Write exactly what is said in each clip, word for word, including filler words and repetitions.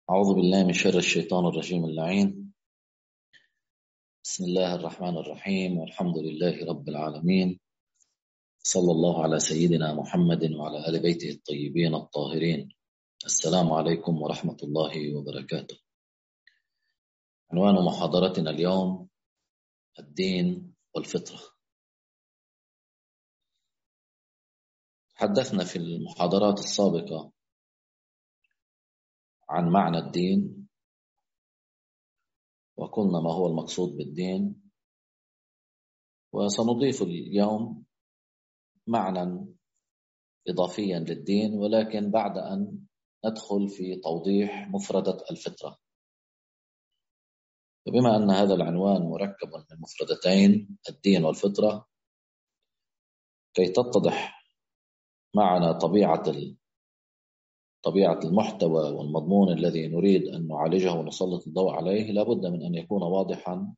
أعوذ بالله من شر الشيطان الرجيم اللعين. بسم الله الرحمن الرحيم، والحمد لله رب العالمين. صلى الله على سيدنا محمد وعلى آل بيته الطيبين الطاهرين. السلام عليكم ورحمة الله وبركاته. عنوان محاضرتنا اليوم الدين والفطرة. تحدثنا في المحاضرات السابقة عن معنى الدين، وقلنا ما هو المقصود بالدين، وسنضيف اليوم معنى إضافيا للدين، ولكن بعد أن ندخل في توضيح مفردة الفطرة. وبما أن هذا العنوان مركب من مفردتين الدين والفطرة، كي تتضح معنا طبيعة طبيعة المحتوى والمضمون الذي نريد أن نعالجه ونسلط الضوء عليه، لابد من أن يكون واضحا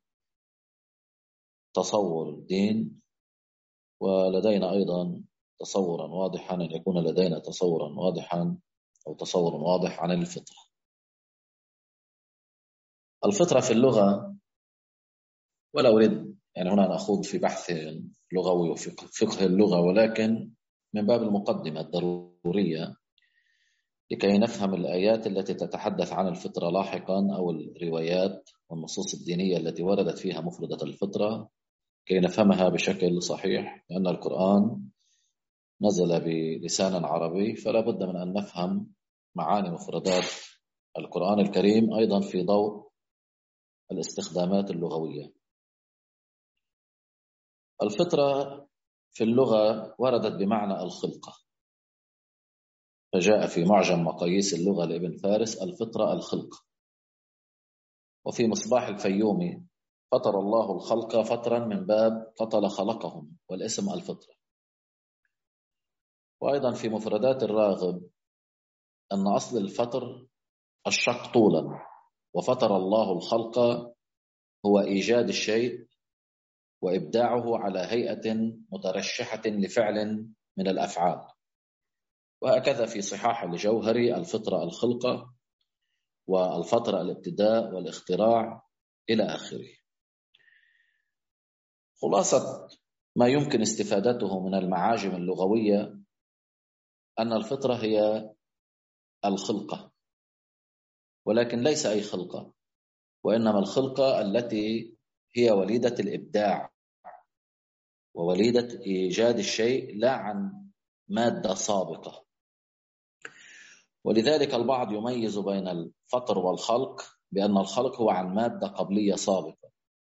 تصور الدين، ولدينا أيضا تصورا واضحا أن يكون لدينا تصورا واضحا أو تصور واضح عن الفطرة. الفطرة في اللغة، ولا أريد يعني هنا نأخذ في بحث لغوي وفقه اللغة، ولكن من باب المقدمة الضرورية لكي نفهم الآيات التي تتحدث عن الفطرة لاحقا، أو الروايات والنصوص الدينية التي وردت فيها مفردة الفطرة، كي نفهمها بشكل صحيح، لأن القرآن نزل بلسان عربي، فلا بد من أن نفهم معاني مفردات القرآن الكريم أيضا في ضوء الاستخدامات اللغوية. الفطرة في اللغة وردت بمعنى الخلقة، فجاء في معجم مقاييس اللغة لابن فارس الفطرة الخلقة، وفي مصباح الفيومي فطر الله الخلق فطرا من باب فطل خلقهم، والاسم الفطرة. وأيضا في مفردات الراغب أن أصل الفطر الشق طولا، وفطر الله الخلق هو إيجاد الشيء وإبداعه على هيئة مترشحة لفعل من الأفعال. وهكذا في صحاح الجوهري الفطرة الخلقة، والفطرة الابتداء والاختراع إلى آخره. خلاصة ما يمكن استفادته من المعاجم اللغوية أن الفطرة هي الخلقة، ولكن ليس أي خلقة، وإنما الخلقة التي هي وليدة الإبداع ووليدة إيجاد الشيء، لا عن مادة سابقة. ولذلك البعض يميز بين الفطر والخلق بأن الخلق هو عن مادة قبلية سابقة.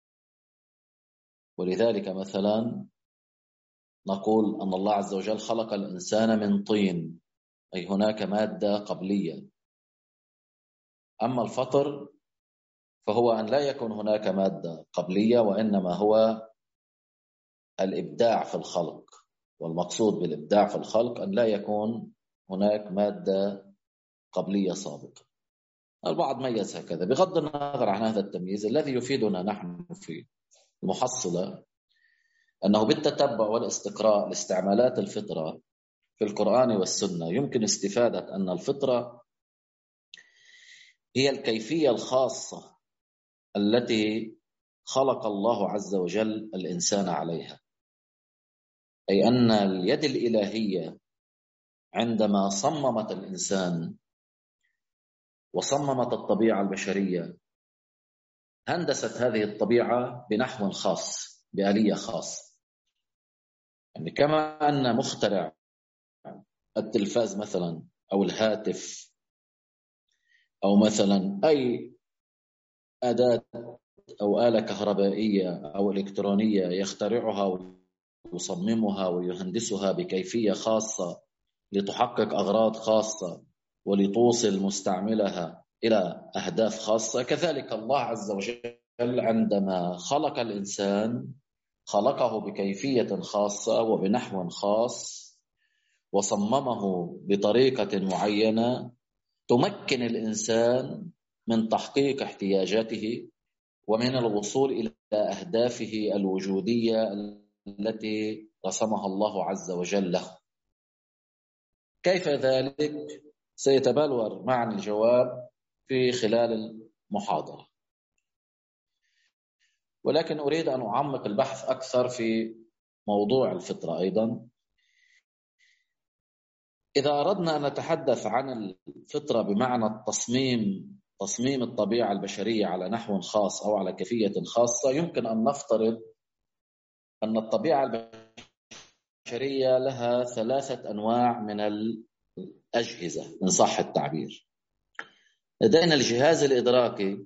ولذلك مثلا نقول أن الله عز وجل خلق الإنسان من طين، أي هناك مادة قبلية. أما الفطر فهو أن لا يكون هناك مادة قبلية، وإنما هو الإبداع في الخلق. والمقصود بالإبداع في الخلق أن لا يكون هناك مادة قبلية سابقة. البعض ميز هكذا بغض النظر عن هذا التمييز. الذي يفيدنا نحن في المحصلة أنه بالتتبع والاستقراء لاستعمالات الفطرة في القرآن والسنة يمكن استفادة أن الفطرة هي الكيفية الخاصة التي خلق الله عز وجل الإنسان عليها، أي أن اليد الإلهية عندما صممت الإنسان وصممت الطبيعة البشرية هندست هذه الطبيعة بنحو خاص، بآلية خاصة. يعني كما أن مخترع التلفاز مثلا أو الهاتف أو مثلا أي أداة أو آلة كهربائية أو إلكترونية يخترعها ويصممها ويهندسها بكيفية خاصة لتحقق أغراض خاصة ولتوصل مستعملها إلى أهداف خاصة، كذلك الله عز وجل عندما خلق الإنسان خلقه بكيفية خاصة وبنحو خاص، وصممه بطريقة معينة تمكن الإنسان من تحقيق احتياجاته ومن الوصول إلى أهدافه الوجودية التي رسمها الله عز وجل له. كيف ذلك؟ سيتبلور معنا الجواب في خلال المحاضرة، ولكن أريد أن أعمق البحث أكثر في موضوع الفطرة أيضا. إذا أردنا أن نتحدث عن الفطرة بمعنى التصميم، تصميم الطبيعة البشرية على نحو خاص أو على كيفية خاصة، يمكن أن نفترض أن الطبيعة البشرية لها ثلاثة أنواع من الأجهزة إن صح التعبير. لدينا الجهاز الإدراكي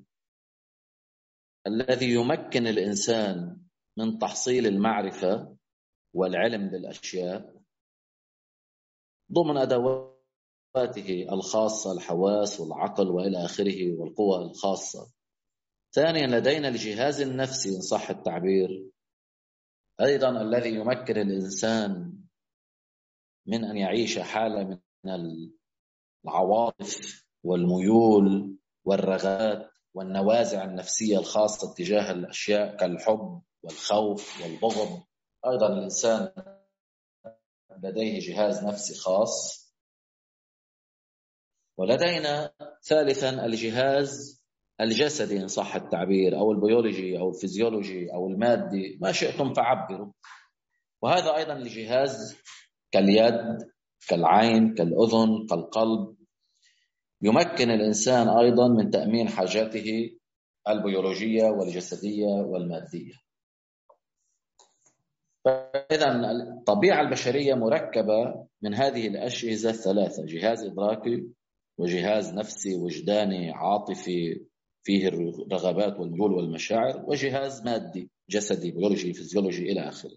الذي يمكن الإنسان من تحصيل المعرفة والعلم بالأشياء ضمن أدواته الخاصة، الحواس والعقل وإلى آخره والقوى الخاصة. ثانيا لدينا الجهاز النفسي إن صح التعبير، أيضا الذي يمكن الإنسان من أن يعيش حالة من العواطف والميول والرغبات والنوازع النفسية الخاصة تجاه الأشياء كالحب والخوف والبغض. أيضا الإنسان لديه جهاز نفسي خاص. ولدينا ثالثا الجهاز الجسدي إن صح التعبير، أو البيولوجي أو الفيزيولوجي أو المادي، ما شئتم فعبروا. وهذا أيضا الجهاز كاليد كالعين كالأذن كالقلب، يمكن الإنسان أيضا من تأمين حاجاته البيولوجية والجسدية والمادية. فإذا الطبيعة البشرية مركبة من هذه الأجهزة الثلاثة: جهاز إدراكي وجهاز نفسي وجداني عاطفي فيه الرغبات والميول والمشاعر، وجهاز مادي جسدي بيولوجي فيزيولوجي إلى آخره.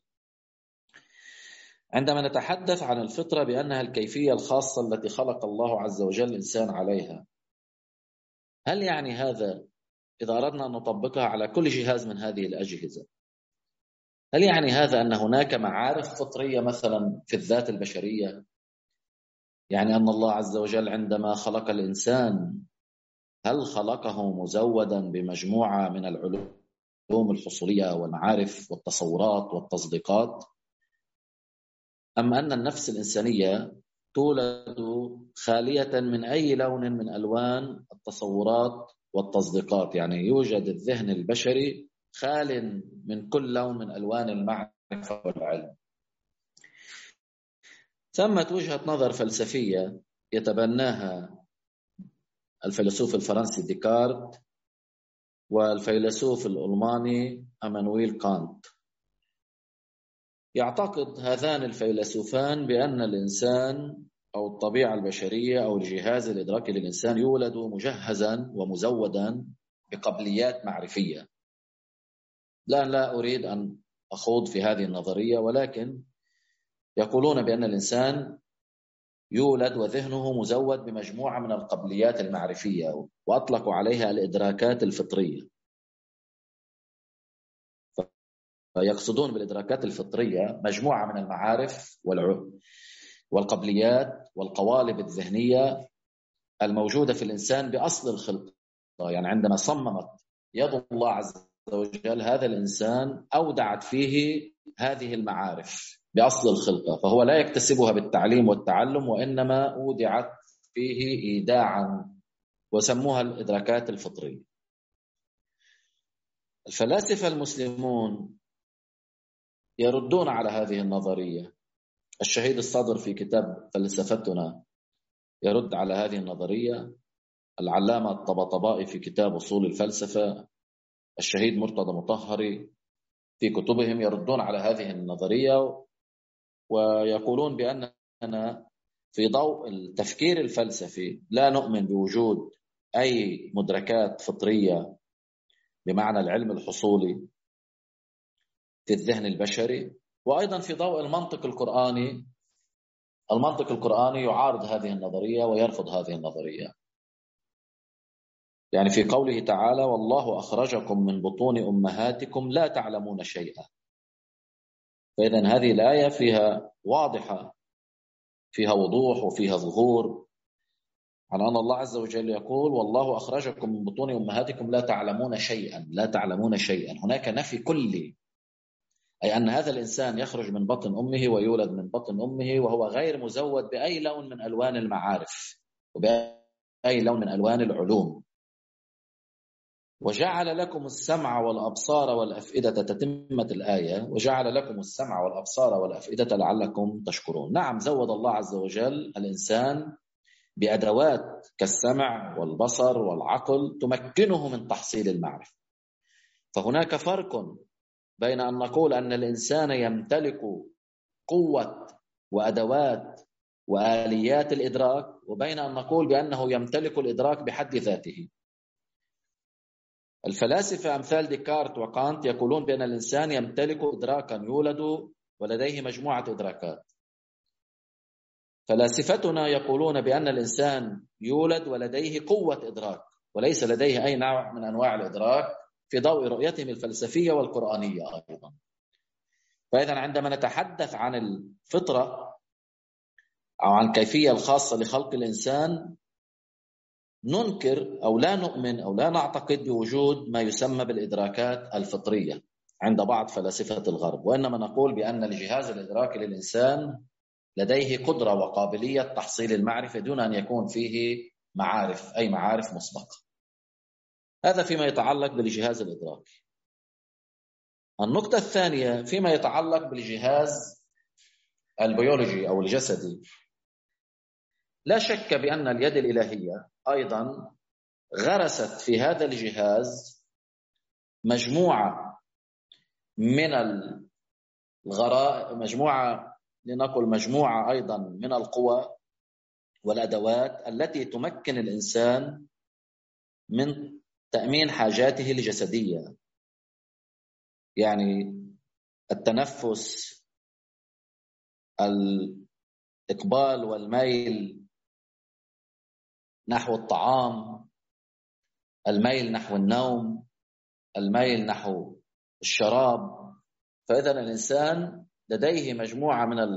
عندما نتحدث عن الفطرة بأنها الكيفية الخاصة التي خلق الله عز وجل الإنسان عليها، هل يعني هذا إذا أردنا أن نطبقها على كل جهاز من هذه الأجهزة، هل يعني هذا أن هناك معارف فطرية مثلا في الذات البشرية؟ يعني أن الله عز وجل عندما خلق الإنسان هل خلقه مزودا بمجموعة من العلوم الحصولية والمعارف والتصورات والتصديقات، أم أن النفس الإنسانية تولد خالية من أي لون من ألوان التصورات والتصديقات؟ يعني يوجد الذهن البشري خال من كل لون من ألوان المعرفة والعلم. ثمة وجهة نظر فلسفية يتبناها الفيلسوف الفرنسي ديكارت والفيلسوف الألماني إمانويل كانت. يعتقد هذان الفيلسوفان بأن الإنسان أو الطبيعة البشرية أو الجهاز الإدراكي للإنسان يولد مجهزا ومزودا بقابليات معرفية. لا لا أريد أن أخوض في هذه النظرية، ولكن يقولون بأن الإنسان يولد وذهنه مزود بمجموعة من القابليات المعرفية، وأطلقوا عليها الإدراكات الفطرية. فيقصدون بالإدراكات الفطرية مجموعة من المعارف والقابليات والقوالب الذهنية الموجودة في الإنسان بأصل الخلقة. يعني عندما صممت يد الله عز وجل هذا الإنسان أودعت فيه هذه المعارف بأصل الخلقة، فهو لا يكتسبها بالتعليم والتعلم، وإنما أودعت فيه إيداعا، وسموها الإدراكات الفطرية. الفلاسفة المسلمون يردون على هذه النظرية. الشهيد الصدر في كتاب فلسفتنا يرد على هذه النظرية، العلامة الطباطبائي في كتاب أصول الفلسفة، الشهيد مرتضى مطهري في كتبهم يردون على هذه النظرية، ويقولون بأننا في ضوء التفكير الفلسفي لا نؤمن بوجود أي مدركات فطرية بمعنى العلم الحصولي في الذهن البشري. وأيضا في ضوء المنطق القرآني، المنطق القرآني يعارض هذه النظرية ويرفض هذه النظرية. يعني في قوله تعالى: والله أخرجكم من بطون أمهاتكم لا تعلمون شيئا. فإذن هذه الآية فيها واضحة، فيها وضوح وفيها ظهور عن أن الله عز وجل يقول: والله أخرجكم من بطون أمهاتكم لا تعلمون شيئا. لا تعلمون شيئا، هناك نفي كلي، أي أن هذا الإنسان يخرج من بطن أمه ويولد من بطن أمه وهو غير مزود بأي لون من ألوان المعارف وبأي لون من ألوان العلوم. وجعل لكم السمع والأبصار والأفئدة، تتمة الآية، وجعل لكم السمع والأبصار والأفئدة لعلكم تشكرون. نعم، زود الله عز وجل الإنسان بأدوات كالسمع والبصر والعقل تمكنه من تحصيل المعرفة. فهناك فرق بين أن نقول أن الإنسان يمتلك قوة وأدوات وآليات الإدراك، وبين أن نقول بأنه يمتلك الإدراك بحد ذاته. الفلاسفة أمثال ديكارت وكانت يقولون بأن الإنسان يمتلك إدراكا، يولد ولديه مجموعة إدراكات. فلاسفتنا يقولون بأن الإنسان يولد ولديه قوة إدراك وليس لديه أي نوع من أنواع الإدراك في ضوء رؤيتهم الفلسفية والقرآنية أيضا. فإذا عندما نتحدث عن الفطرة أو عن الكيفية الخاصة لخلق الإنسان، ننكر أو لا نؤمن أو لا نعتقد بوجود ما يسمى بالإدراكات الفطرية عند بعض فلاسفة الغرب، وإنما نقول بأن الجهاز الإدراكي للإنسان لديه قدرة وقابلية تحصيل المعرفة دون أن يكون فيه معارف، أي معارف مسبقة. هذا فيما يتعلق بالجهاز الإدراكي. النقطة الثانية فيما يتعلق بالجهاز البيولوجي أو الجسدي. لا شك بأن اليد الإلهية أيضا غرست في هذا الجهاز مجموعة من الغرائز، مجموعة لنقل مجموعة أيضا من القوى والأدوات التي تمكن الإنسان من تأمين حاجاته الجسدية، يعني التنفس، الإقبال والميل نحو الطعام، الميل نحو النوم، الميل نحو الشراب. فإذا الإنسان لديه مجموعة من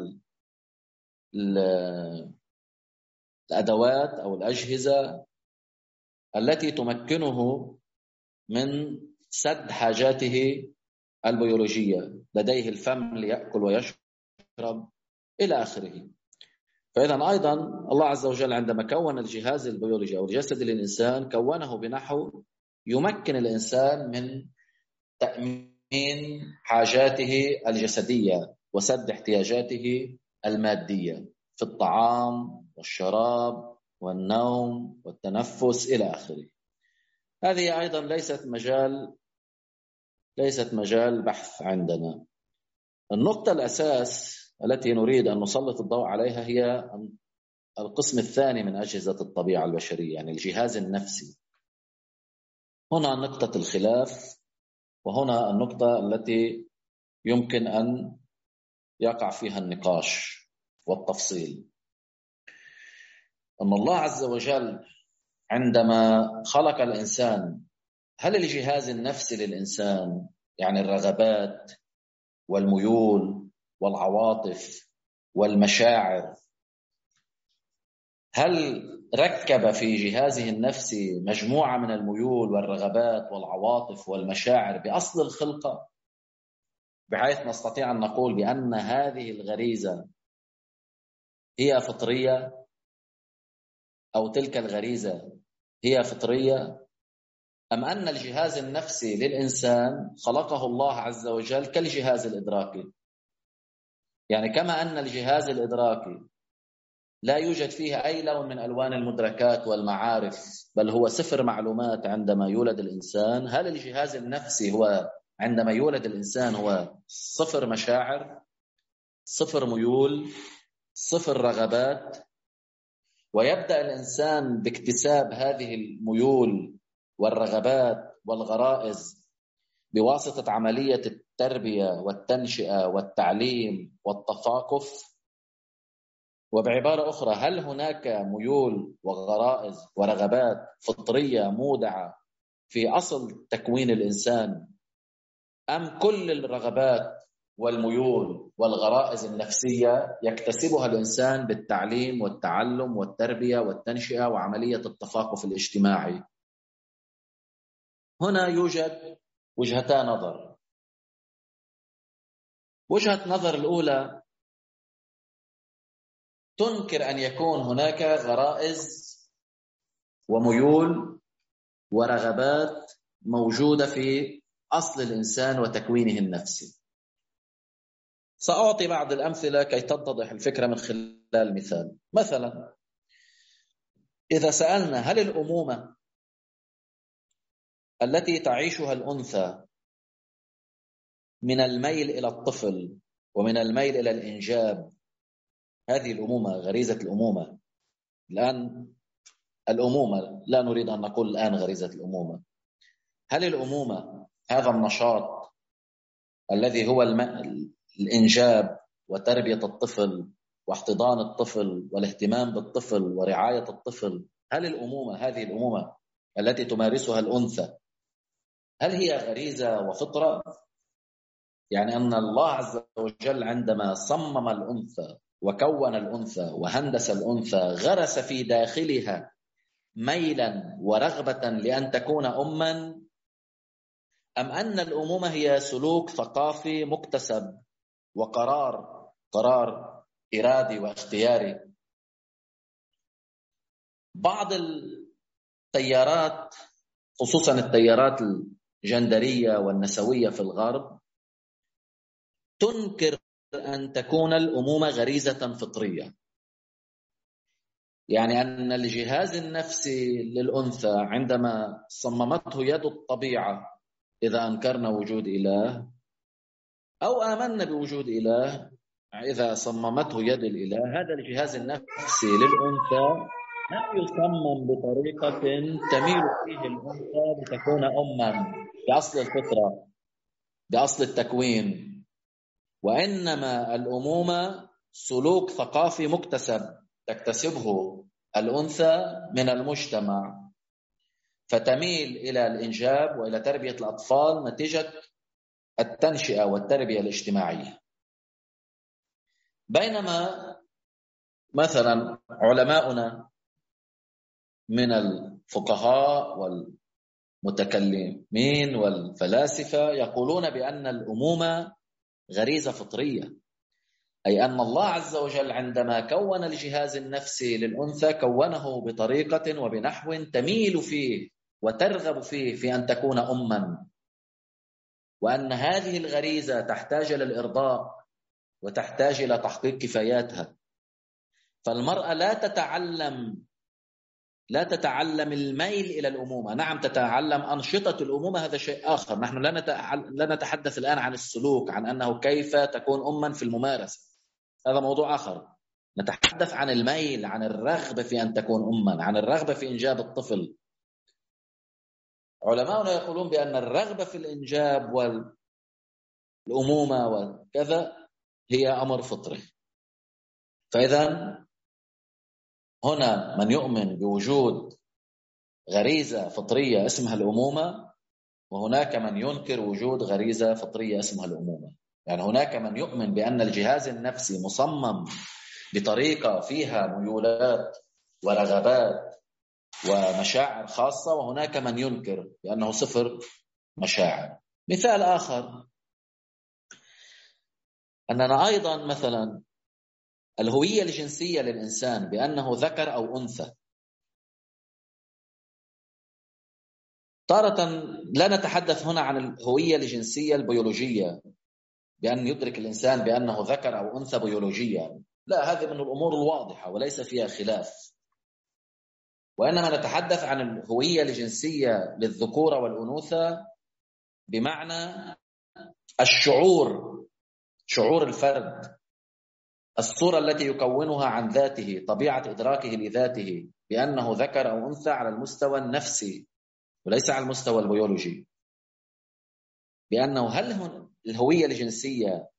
الأدوات أو الأجهزة التي تمكنه من سد حاجاته البيولوجية. لديه الفم ليأكل ويشرب إلى آخره. فإذا أيضا الله عز وجل عندما كون الجهاز البيولوجي أو الجسد للإنسان كونه بنحو يمكن الإنسان من تأمين حاجاته الجسدية وسد احتياجاته المادية في الطعام والشراب والنوم والتنفس إلى آخره. هذه أيضا ليست مجال ليست مجال بحث عندنا. النقطة الأساس التي نريد أن نسلط الضوء عليها هي القسم الثاني من أجهزة الطبيعة البشرية، يعني الجهاز النفسي. هنا نقطة الخلاف، وهنا النقطة التي يمكن أن يقع فيها النقاش والتفصيل. أن الله عز وجل عندما خلق الإنسان، هل الجهاز النفسي للإنسان يعني الرغبات والميول والعواطف والمشاعر، هل ركب في جهازه النفسي مجموعة من الميول والرغبات والعواطف والمشاعر بأصل الخلقة، بحيث نستطيع أن نقول بأن هذه الغريزة هي فطرية أو تلك الغريزة هي فطرية، أم أن الجهاز النفسي للإنسان خلقه الله عز وجل كالجهاز الإدراكي؟ يعني كما أن الجهاز الإدراكي لا يوجد فيه أي لون من ألوان المدركات والمعارف، بل هو صفر معلومات عندما يولد الإنسان، هل الجهاز النفسي هو عندما يولد الإنسان هو صفر مشاعر، صفر ميول، صفر رغبات، ويبدأ الإنسان باكتساب هذه الميول والرغبات والغرائز بواسطة عملية التربية والتنشئة والتعليم والتثاقف؟ وبعبارة أخرى، هل هناك ميول وغرائز ورغبات فطرية مودعة في أصل تكوين الإنسان، أم كل الرغبات والميول والغرائز النفسية يكتسبها الإنسان بالتعليم والتعلم والتربية والتنشئة وعملية التثاقف الاجتماعي؟ هنا يوجد وجهتان نظر. وجهة نظر الأولى تنكر أن يكون هناك غرائز وميول ورغبات موجودة في أصل الإنسان وتكوينه النفسي. سأعطي بعض الأمثلة كي تتضح الفكرة من خلال مثال. مثلا إذا سألنا هل الأمومة التي تعيشها الأنثى من الميل إلى الطفل ومن الميل إلى الإنجاب، هذه الأمومة غريزة الأمومة الآن، الأمومة لا نريد أن نقول الآن غريزة الأمومة، هل الأمومة هذا النشاط الذي هو الم... الإنجاب وتربية الطفل واحتضان الطفل والاهتمام بالطفل ورعاية الطفل، هل الأمومة هذه الأمومة التي تمارسها الأنثى هل هي غريزة وفطرة؟ يعني أن الله عز وجل عندما صمم الأنثى وكون الأنثى وهندس الأنثى غرس في داخلها ميلا ورغبة لأن تكون أما، أم أن الأمومة هي سلوك ثقافي مكتسب وقرار قرار إرادي واختياري؟ بعض التيارات خصوصا التيارات الجندرية والنسوية في الغرب تنكر أن تكون الأمومة غريزة فطرية، يعني أن الجهاز النفسي للأنثى عندما صممته يد الطبيعة، إذا أنكرنا وجود إله أو آمنا بوجود إله، إذا صممته يد الإله، هذا الجهاز النفسي للأنثى لم يصمم بطريقة تميل فيه الأنثى لتكون أما بأصل الفطرة بأصل التكوين، وإنما الأمومة سلوك ثقافي مكتسب تكتسبه الأنثى من المجتمع، فتميل إلى الإنجاب وإلى تربية الأطفال نتيجة التنشئة والتربية الاجتماعية. بينما مثلا علماؤنا من الفقهاء والمتكلمين والفلاسفة يقولون بأن الأمومة غريزة فطرية، أي أن الله عز وجل عندما كون الجهاز النفسي للأنثى كونه بطريقة وبنحو تميل فيه وترغب فيه في أن تكون أما، وأن هذه الغريزة تحتاج للإرضاء وتحتاج إلى تحقيق كفاياتها. فالمرأة لا تتعلم لا تتعلم الميل إلى الأمومة، نعم تتعلم أنشطة الأمومة، هذا شيء آخر، نحن لا نتحدث الآن عن السلوك، عن أنه كيف تكون أما في الممارسة، هذا موضوع آخر. نتحدث عن الميل، عن الرغبة في أن تكون أما، عن الرغبة في إنجاب الطفل. علماؤنا يقولون بأن الرغبة في الإنجاب والأمومة وكذا هي أمر فطري. فإذا هنا من يؤمن بوجود غريزة فطرية اسمها الأمومة، وهناك من ينكر وجود غريزة فطرية اسمها الأمومة. يعني هناك من يؤمن بأن الجهاز النفسي مصمم بطريقة فيها ميولات ورغبات ومشاعر خاصة، وهناك من ينكر بأنه صفر مشاعر. مثال آخر أننا أيضا مثلا الهوية الجنسية للإنسان بأنه ذكر أو أنثى، تارة لا نتحدث هنا عن الهوية الجنسية البيولوجية بأن يدرك الإنسان بأنه ذكر أو أنثى بيولوجيا، لا، هذه من الأمور الواضحة وليس فيها خلاف، وإنما نتحدث عن الهوية الجنسية للذكورة والأنوثة بمعنى الشعور، شعور الفرد، الصورة التي يكونها عن ذاته، طبيعة إدراكه لذاته بأنه ذكر أو أنثى على المستوى النفسي وليس على المستوى البيولوجي، بأنه هل الهوية الجنسية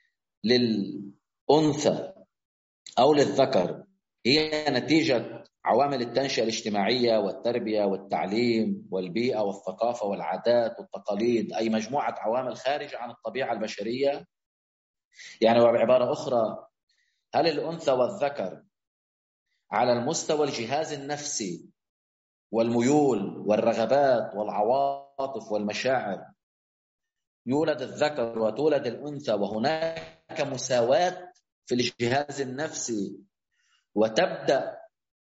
للأنثى أو للذكر هي نتيجة عوامل التنشئة الاجتماعية والتربية والتعليم والبيئة والثقافة والعادات والتقاليد، أي مجموعة عوامل خارجة عن الطبيعة البشرية؟ يعني وبعبارة أخرى، هل الأنثى والذكر على المستوى الجهاز النفسي والميول والرغبات والعواطف والمشاعر يولد الذكر وتولد الأنثى وهناك مساواة في الجهاز النفسي وتبدأ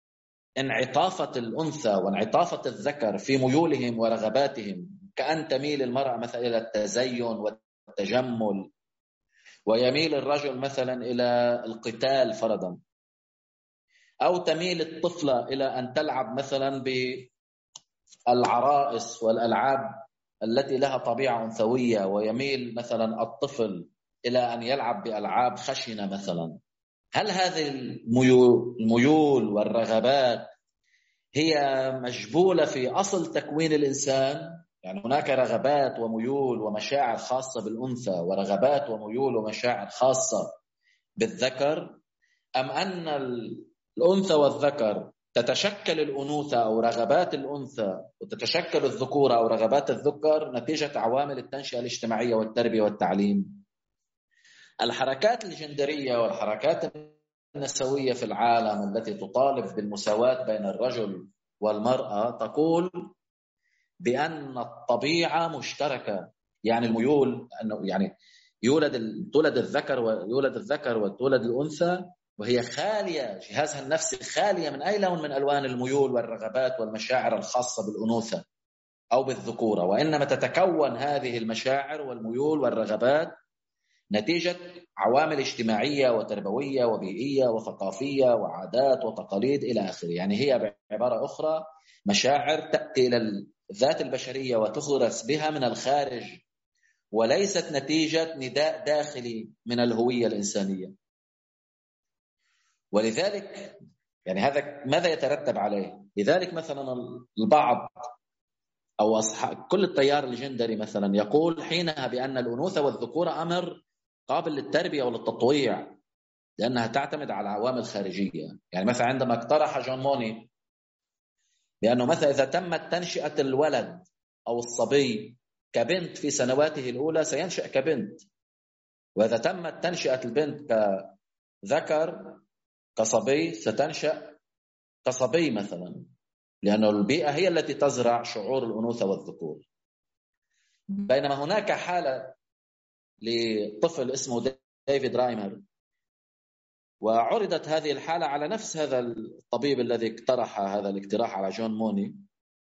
انعطافة الأنثى وانعطافة الذكر في ميولهم ورغباتهم، كأن تميل المرأة مثلا إلى التزين والتجمل، ويميل الرجل مثلا إلى القتال فرضا، أو تميل الطفلة إلى أن تلعب مثلا بالعرائس والألعاب التي لها طبيعة أنثوية، ويميل مثلا الطفل إلى أن يلعب بألعاب خشنة مثلا. هل هذه الميول والرغبات هي مجبولة في أصل تكوين الإنسان؟ يعني هناك رغبات وميول ومشاعر خاصة بالأنثى، ورغبات وميول ومشاعر خاصة بالذكر، أم أن الأنثى والذكر تتشكل الأنوثة أو رغبات الأنثى وتتشكل الذكورة أو رغبات الذكر نتيجة عوامل التنشئة الاجتماعية والتربية والتعليم؟ الحركات الجندرية والحركات النسوية في العالم التي تطالب بالمساواة بين الرجل والمرأة تقول بأن الطبيعة مشتركة، يعني الميول أنه يعني يولد تولد الذكر ويولد الذكر وتولد الأنثى وهي خالية، جهازها النفسي خالية من أي لون من ألوان الميول والرغبات والمشاعر الخاصة بالأنوثة أو بالذكورة، وإنما تتكون هذه المشاعر والميول والرغبات نتيجة عوامل اجتماعية وتربوية وبيئية وثقافية وعادات وتقاليد إلى آخره. يعني هي بعبارة أخرى مشاعر تأتي إلى الذات البشرية وتغرس بها من الخارج، وليست نتيجة نداء داخلي من الهوية الإنسانية. ولذلك يعني هذا ماذا يترتب عليه؟ لذلك مثلا البعض أو أصحاب كل التيار الجندري مثلا يقول حينها بأن الأنوثة والذكورة أمر قابل للتربية وللتطويع، لأنها تعتمد على عوامل خارجية. يعني مثلا عندما اقترح جون موني بأنه مثلا إذا تمت تنشئة الولد أو الصبي كبنت في سنواته الأولى سينشأ كبنت، وإذا تمت تنشئة البنت كذكر كصبي ستنشأ كصبي مثلا، لأن البيئة هي التي تزرع شعور الأنوثة والذكور. بينما هناك حالة لطفل اسمه ديفيد رايمر، وعرضت هذه الحالة على نفس هذا الطبيب الذي اقترح هذا الاقتراح على جون موني،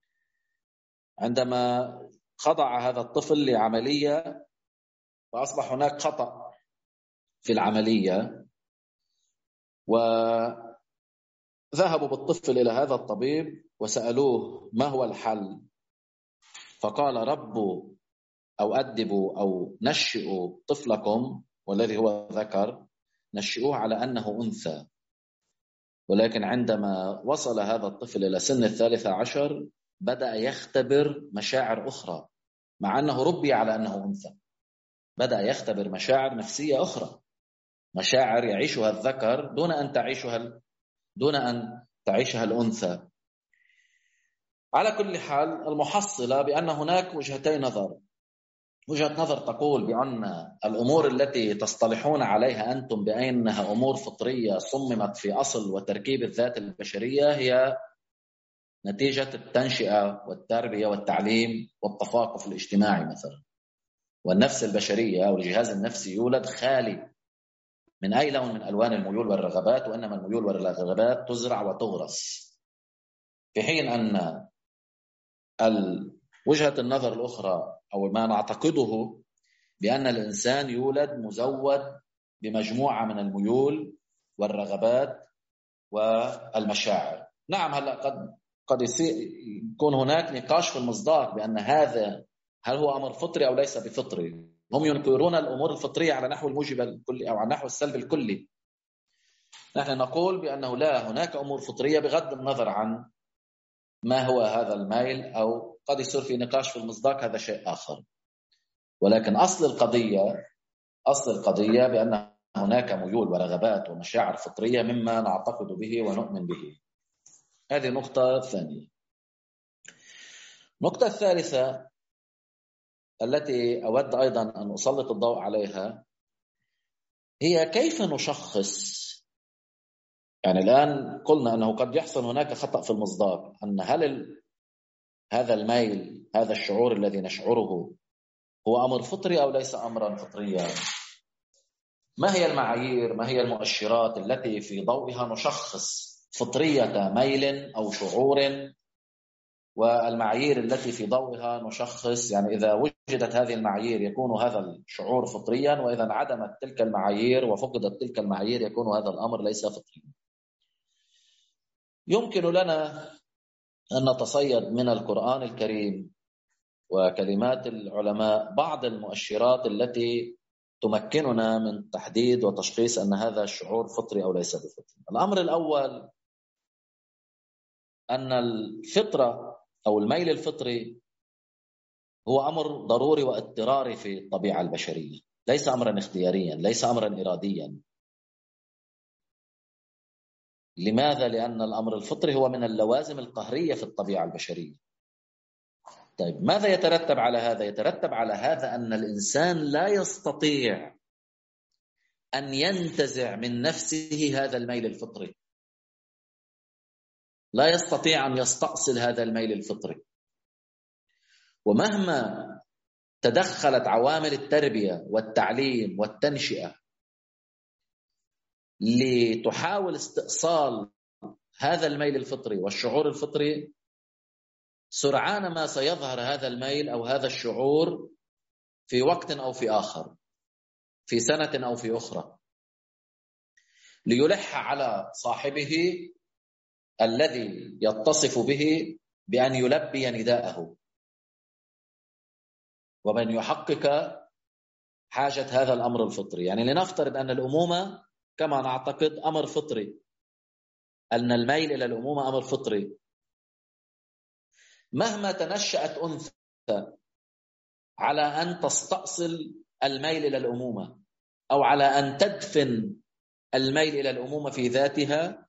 عندما خضع هذا الطفل لعملية وأصبح هناك خطأ في العملية، وذهبوا بالطفل إلى هذا الطبيب وسألوه ما هو الحل، فقال ربوا أو أدبوا أو نشئوا طفلكم والذي هو ذكر نشئوه على أنه أنثى. ولكن عندما وصل هذا الطفل إلى سن الثالثة عشر بدأ يختبر مشاعر أخرى، مع أنه ربي على أنه أنثى بدأ يختبر مشاعر نفسية أخرى، مشاعر يعيشها الذكر دون أن تعيشها دون أن تعيشها الأنثى. على كل حال المحصلة بأن هناك وجهتي نظر، وجهة نظر تقول بأن الأمور التي تصطلحون عليها أنتم بأنها أمور فطرية صممت في أصل وتركيب الذات البشرية هي نتيجة التنشئة والتربية والتعليم والتثاقف الاجتماعي مثلا. والنفس البشرية أو الجهاز النفسي يولد خالي من أي لون من ألوان الميول والرغبات، وإنما الميول والرغبات تزرع وتغرس، في حين أن وجهة النظر الأخرى أو ما نعتقده بأن الإنسان يولد مزود بمجموعة من الميول والرغبات والمشاعر. نعم هلا قد قد يكون هناك نقاش في المصداق بأن هذا هل هو أمر فطري أو ليس بفطري. هم ينكرون الأمور الفطرية على نحو الموجب الكلي أو على نحو السلب الكلي. نحن نقول بأنه لا، هناك أمور فطرية بغض النظر عن ما هو هذا الميل، أو قد يصير في نقاش في المصداق، هذا شيء آخر. ولكن أصل القضية أصل القضية بأن هناك ميول ورغبات ومشاعر فطرية مما نعتقد به ونؤمن به. هذه نقطة ثانية. النقطة الثالثة التي أود أيضا أن أسلط الضوء عليها هي كيف نشخص. يعني الآن قلنا أنه قد يحصل هناك خطأ في المصداق، أن هل ال... هذا الميل هذا الشعور الذي نشعره هو أمر فطري أو ليس أمرا فطريا؟ ما هي المعايير ما هي المؤشرات التي في ضوئها نشخص فطرية ميل أو شعور، والمعايير التي في ضوئها نشخص، يعني إذا وجدت هذه المعايير يكون هذا الشعور فطريا، وإذا انعدمت تلك المعايير وفقدت تلك المعايير يكون هذا الأمر ليس فطريا. يمكن لنا أن نتصيد من القرآن الكريم وكلمات العلماء بعض المؤشرات التي تمكننا من تحديد وتشخيص أن هذا الشعور فطري أو ليس بفطري. الأمر الأول أن الفطرة أو الميل الفطري هو أمر ضروري واضطراري في الطبيعة البشرية، ليس أمرا اختياريا، ليس أمرا إراديا. لماذا؟ لأن الأمر الفطري هو من اللوازم القهرية في الطبيعة البشرية. طيب ماذا يترتب على هذا؟ يترتب على هذا أن الإنسان لا يستطيع أن ينتزع من نفسه هذا الميل الفطري، لا يستطيع أن يستأصل هذا الميل الفطري. ومهما تدخلت عوامل التربية والتعليم والتنشئة لتحاول استئصال هذا الميل الفطري والشعور الفطري، سرعان ما سيظهر هذا الميل أو هذا الشعور في وقت أو في آخر، في سنة أو في أخرى، ليلح على صاحبه الذي يتصف به بأن يلبي نداءه ومن يحقق حاجة هذا الأمر الفطري. يعني لنفترض أن الأمومة كما نعتقد أمر فطري، أن الميل إلى الأمومة أمر فطري. مهما تنشأت أنثى على أن تستأصل الميل إلى الأمومة أو على أن تدفن الميل إلى الأمومة في ذاتها،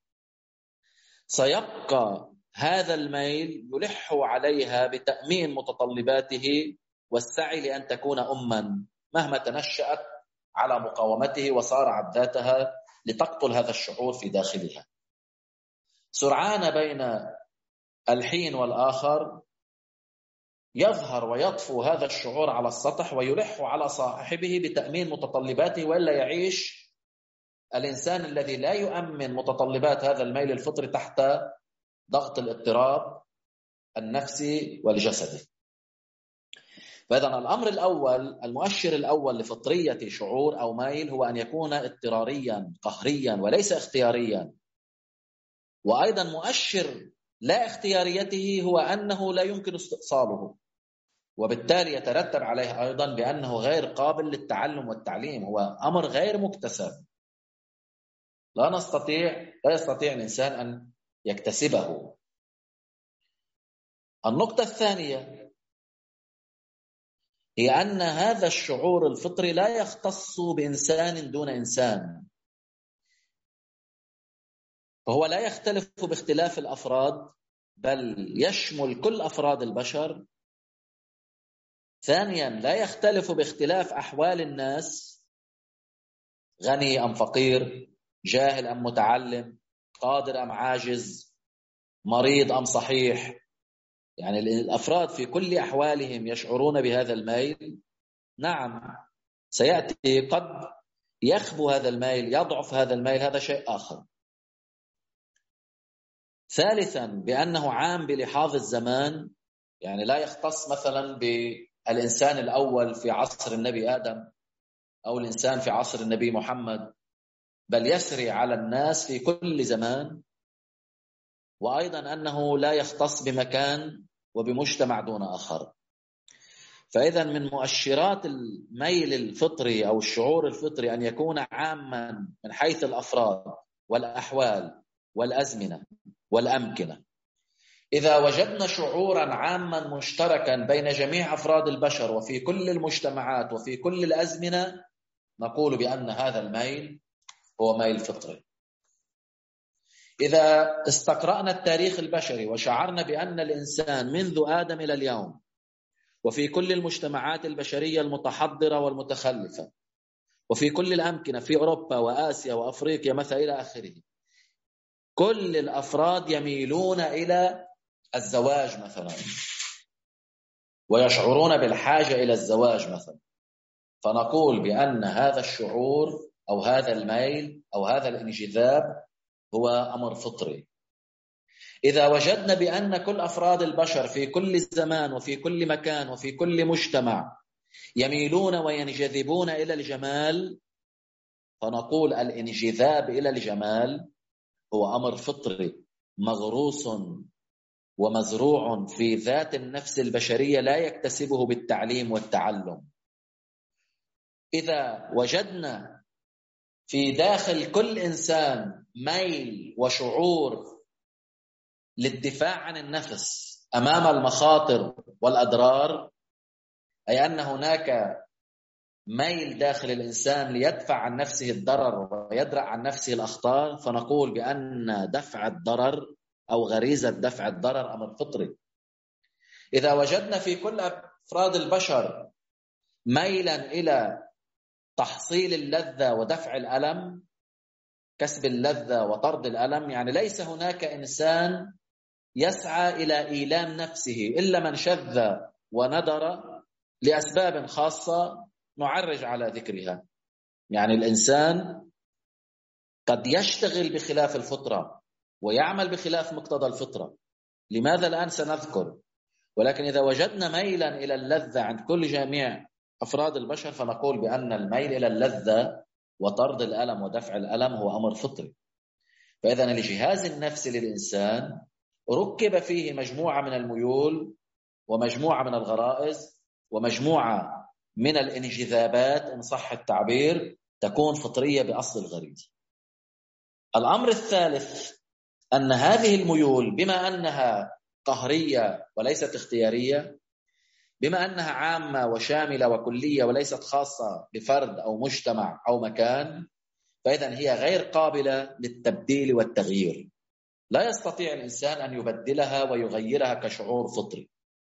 سيبقى هذا الميل يلح عليها بتأمين متطلباته والسعي لأن تكون أما، مهما تنشأت على مقاومته وصارعت ذاتها لتقتل هذا الشعور في داخلها. سرعان بين الحين والآخر يظهر ويطفو هذا الشعور على السطح ويلح على صاحبه بتأمين متطلباته، وإلا يعيش الإنسان الذي لا يؤمن متطلبات هذا الميل الفطري تحت ضغط الاضطراب النفسي والجسدي. فإذا الأمر الأول، المؤشر الأول لفطرية شعور أو ميل هو أن يكون اضطراريا قهريا وليس اختياريا. وأيضا مؤشر لا اختياريته هو أنه لا يمكن استئصاله، وبالتالي يترتب عليه أيضا بأنه غير قابل للتعلم والتعليم، هو أمر غير مكتسب، لا نستطيع لا يستطيع الإنسان أن يكتسبه. النقطة الثانية هي أن هذا الشعور الفطري لا يختص بإنسان دون إنسان، فهو لا يختلف باختلاف الأفراد بل يشمل كل أفراد البشر. ثانيا لا يختلف باختلاف أحوال الناس، غني أم فقير، جاهل أم متعلم، قادر أم عاجز، مريض أم صحيح. يعني الأفراد في كل أحوالهم يشعرون بهذا الميل. نعم سيأتي قد يخبو هذا الميل، يضعف هذا الميل، هذا شيء آخر. ثالثا بأنه عام بلحاظ الزمان، يعني لا يختص مثلا بالإنسان الأول في عصر النبي آدم أو الإنسان في عصر النبي محمد، بل يسري على الناس في كل زمان. وأيضا أنه لا يختص بمكان وبمجتمع دون آخر. فإذا من مؤشرات الميل الفطري أو الشعور الفطري أن يكون عاما من حيث الأفراد والأحوال والأزمنة والأمكنة. إذا وجدنا شعورا عاما مشتركا بين جميع أفراد البشر وفي كل المجتمعات وفي كل الأزمنة، نقول بأن هذا الميل هو ميل فطري. إذا استقرأنا التاريخ البشري وشعرنا بأن الإنسان منذ آدم إلى اليوم وفي كل المجتمعات البشرية المتحضرة والمتخلفة وفي كل الأمكنة في أوروبا وآسيا وأفريقيا مثلا إلى آخره، كل الأفراد يميلون إلى الزواج مثلا ويشعرون بالحاجة إلى الزواج مثلا، فنقول بأن هذا الشعور أو هذا الميل أو هذا الانجذاب هو أمر فطري. إذا وجدنا بأن كل أفراد البشر في كل زمان وفي كل مكان وفي كل مجتمع يميلون وينجذبون إلى الجمال، فنقول الانجذاب إلى الجمال هو أمر فطري مغروس ومزروع في ذات النفس البشرية لا يكتسبه بالتعليم والتعلم. إذا وجدنا في داخل كل إنسان ميل وشعور للدفاع عن النفس أمام المخاطر والأضرار، أي أن هناك ميل داخل الإنسان ليدفع عن نفسه الضرر ويدرأ عن نفسه الأخطار، فنقول بأن دفع الضرر أو غريزة دفع الضرر أمر فطري. إذا وجدنا في كل أفراد البشر ميلا إلى تحصيل اللذة ودفع الألم، كسب اللذة وطرد الألم، يعني ليس هناك إنسان يسعى إلى إيلام نفسه إلا من شذ وندر لأسباب خاصة نعرج على ذكرها. يعني الإنسان قد يشتغل بخلاف الفطرة ويعمل بخلاف مقتضى الفطرة. لماذا الآن سنذكر، ولكن إذا وجدنا ميلا إلى اللذة عند كل جميع أفراد البشر فنقول بأن الميل إلى اللذة وطرد الألم ودفع الألم هو أمر فطري. فإذا الجهاز النفسي للإنسان ركب فيه مجموعة من الميول ومجموعة من الغرائز ومجموعة من الانجذابات إن صح التعبير تكون فطرية بأصل الغريزة. الأمر الثالث أن هذه الميول بما أنها قهرية وليست اختيارية، بما أنها عامة وشاملة وكلية وليست خاصة بفرد أو مجتمع أو مكان، فإذا هي غير قابلة للتبديل والتغيير. لا يستطيع الإنسان أن يبدلها ويغيرها كشعور فطري.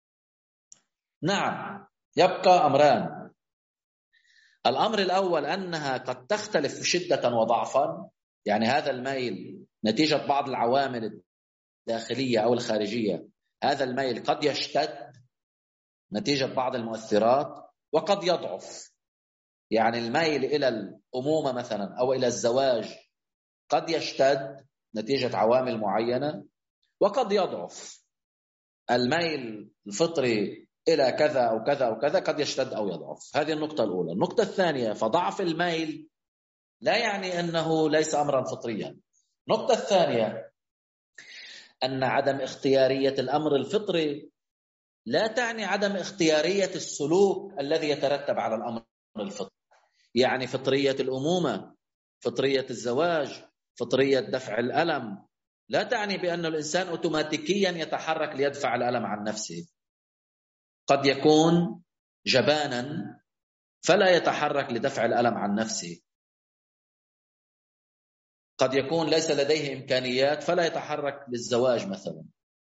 نعم، يبقى أمران. الأمر الأول أنها قد تختلف شدة وضعفا، يعني هذا الميل نتيجة بعض العوامل الداخلية أو الخارجية، هذا الميل قد يشتد نتيجة بعض المؤثرات وقد يضعف. يعني الميل إلى الأمومة مثلا أو إلى الزواج قد يشتد نتيجة عوامل معينة وقد يضعف. الميل الفطري إلى كذا أو كذا أو كذا قد يشتد أو يضعف. هذه النقطة الأولى. النقطة الثانية، فضعف الميل لا يعني أنه ليس أمرا فطريا. النقطة الثانية أن عدم اختيارية الأمر الفطري لا تعني عدم اختيارية السلوك الذي يترتب على الأمر الفطري. يعني فطرية الأمومة، فطرية الزواج، فطرية دفع الألم لا تعني بأن الإنسان أوتوماتيكيا يتحرك ليدفع الألم عن نفسه. قد يكون جبانا فلا يتحرك لدفع الألم عن نفسه، قد يكون ليس لديه إمكانيات فلا يتحرك للزواج مثلا،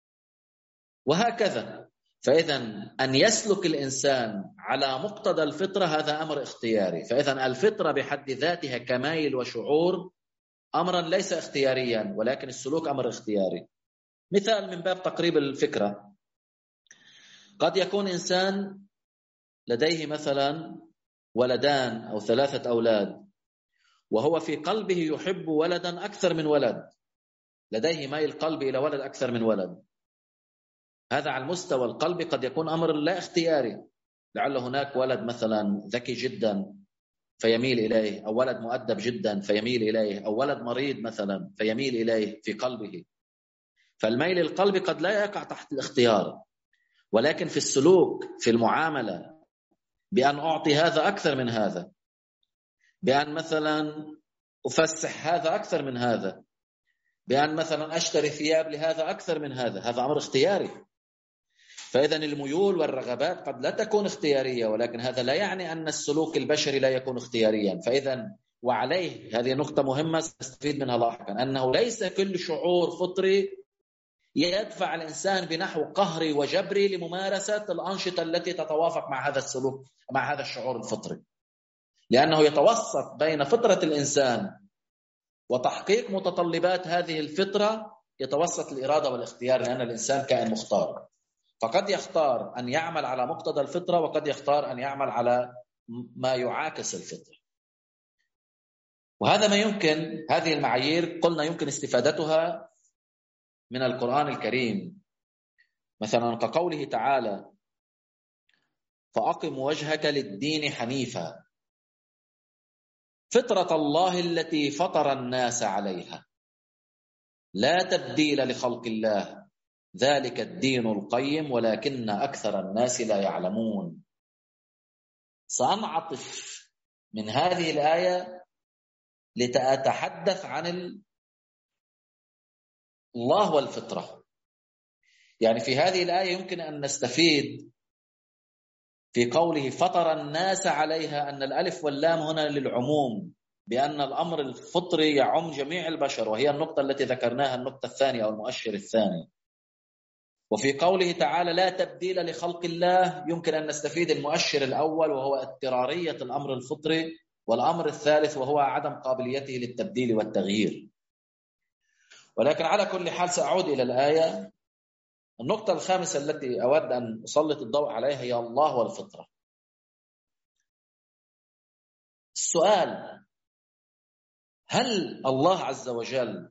وهكذا. فإذا أن يسلك الإنسان على مقتضى الفطرة هذا أمر اختياري. فإذا الفطرة بحد ذاتها كميل وشعور أمرا ليس اختياريا، ولكن السلوك أمر اختياري. مثال من باب تقريب الفكرة، قد يكون إنسان لديه مثلا ولدان أو ثلاثة أولاد، وهو في قلبه يحب ولدا أكثر من ولد، لديه ميل قلبي إلى ولد أكثر من ولد. هذا على المستوى القلبي قد يكون أمر لا اختياري، لعل هناك ولد مثلا ذكي جدا فيميل إليه، أو ولد مؤدب جدا فيميل إليه، أو ولد مريض مثلا فيميل إليه في قلبه. فالميل القلبي قد لا يقع تحت الاختيار، ولكن في السلوك في المعاملة بأن أعطي هذا أكثر من هذا، بأن مثلا أفسح هذا أكثر من هذا، بأن مثلا أشتري ثياب لهذا أكثر من هذا، هذا أمر اختياري. فإذا الميول والرغبات قد لا تكون اختيارية، ولكن هذا لا يعني أن السلوك البشري لا يكون اختياريا. فإذا وعليه هذه نقطة مهمة سنستفيد منها لاحقا، أنه ليس كل شعور فطري يدفع الإنسان بنحو قهري وجبري لممارسة الأنشطة التي تتوافق مع هذا السلوك مع هذا الشعور الفطري، لأنه يتوسط بين فطرة الإنسان وتحقيق متطلبات هذه الفطرة، يتوسط الإرادة والاختيار، لأن الإنسان كائن مختار، فقد يختار أن يعمل على مقتضى الفطرة وقد يختار أن يعمل على ما يعاكس الفطرة. وهذا ما يمكن، هذه المعايير قلنا يمكن استفادتها من القرآن الكريم، مثلا كقوله تعالى: فأقم وجهك للدين حنيفا فطرة الله التي فطر الناس عليها لا تبديل لخلق الله ذلك الدين القيم ولكن أكثر الناس لا يعلمون. سأنعطف من هذه الآية لتتحدث عن الله والفطرة. يعني في هذه الآية يمكن أن نستفيد في قوله فطر الناس عليها أن الألف واللام هنا للعموم، بأن الأمر الفطري يعم جميع البشر، وهي النقطة التي ذكرناها، النقطة الثانية أو المؤشر الثاني. وفي قوله تعالى لا تبديل لخلق الله يمكن أن نستفيد المؤشر الأول وهو اضطرارية الأمر الفطري، والأمر الثالث وهو عدم قابليته للتبديل والتغيير. ولكن على كل حال سأعود إلى الآية. النقطة الخامسة التي أود أن أسلط الضوء عليها هي الله والفطرة. السؤال: هل الله عز وجل،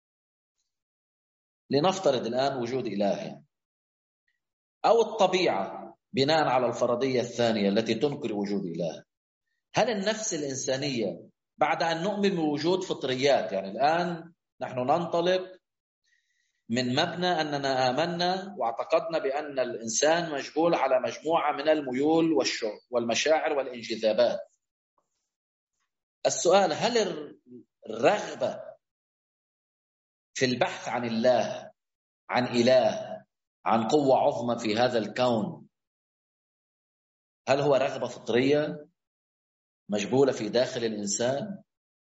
لنفترض الآن وجود إله أو الطبيعة بناء على الفرضية الثانية التي تنكر وجود إله، هل النفس الإنسانية بعد أن نؤمن بوجود فطريات، يعني الآن نحن ننطلق من مبنى أننا آمنا واعتقدنا بأن الإنسان مجبول على مجموعة من الميول والمشاعر والانجذابات. السؤال: هل الرغبة في البحث عن الله، عن إله، عن قوة عظمى في هذا الكون، هل هو رغبة فطرية مجبولة في داخل الإنسان؟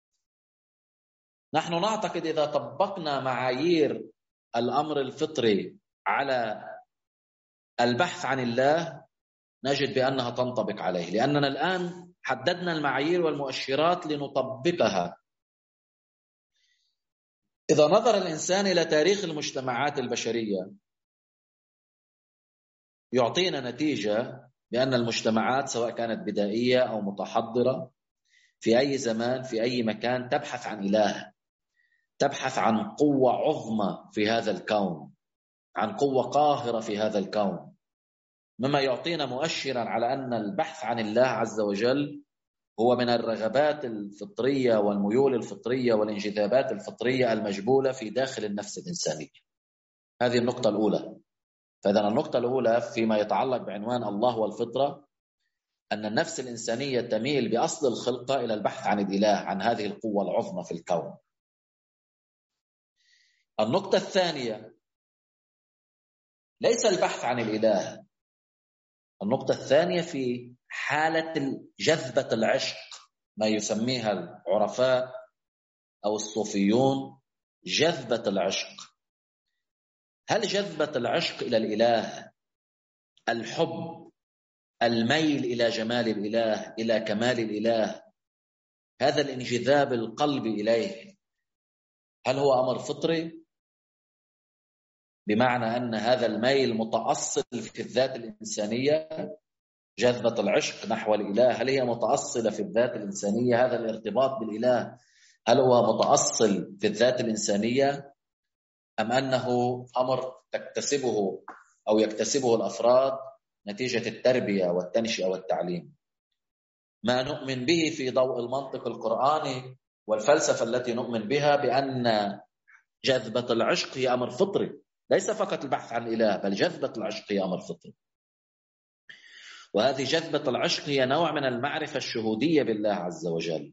نحن نعتقد إذا طبقنا معايير الأمر الفطري على البحث عن الله نجد بأنها تنطبق عليه، لأننا الآن حددنا المعايير والمؤشرات لنطبقها. إذا نظر الإنسان إلى تاريخ المجتمعات البشرية يعطينا نتيجة بأن المجتمعات سواء كانت بدائية أو متحضرة في أي زمان في أي مكان تبحث عن إله، تبحث عن قوة عظمى في هذا الكون، عن قوة قاهرة في هذا الكون، مما يعطينا مؤشرا على أن البحث عن الله عز وجل هو من الرغبات الفطرية والميول الفطرية والانجذابات الفطرية المجبولة في داخل النفس الإنسانية. هذه النقطة الأولى. فإذا النقطة الأولى فيما يتعلق بعنوان الله والفطرة أن النفس الإنسانية تميل بأصل الخلقة إلى البحث عن الإله، عن هذه القوة العظمى في الكون. النقطة الثانية ليس البحث عن الإله، النقطة الثانية في حالة جذبة العشق، ما يسميها العرفاء أو الصوفيون جذبة العشق. هل جذبة العشق إلى الإله، الحب، الميل إلى جمال الإله، إلى كمال الإله، هذا الانجذاب القلب إليه، هل هو أمر فطري؟ بمعنى أن هذا الميل متأصل في الذات الإنسانية، جذبة العشق نحو الإله هل هي متأصلة في الذات الإنسانية؟ هذا الارتباط بالإله هل هو متأصل في الذات الإنسانية أم أنه أمر تكتسبه أو يكتسبه الأفراد نتيجة التربية والتنشئة والتعليم؟ ما نؤمن به في ضوء المنطق القرآني والفلسفة التي نؤمن بها بأن جذبة العشق هي أمر فطري، ليس فقط البحث عن الإله بل جذبة العشق هي أمر فطري. وهذه جذبة العشق هي نوع من المعرفة الشهودية بالله عز وجل.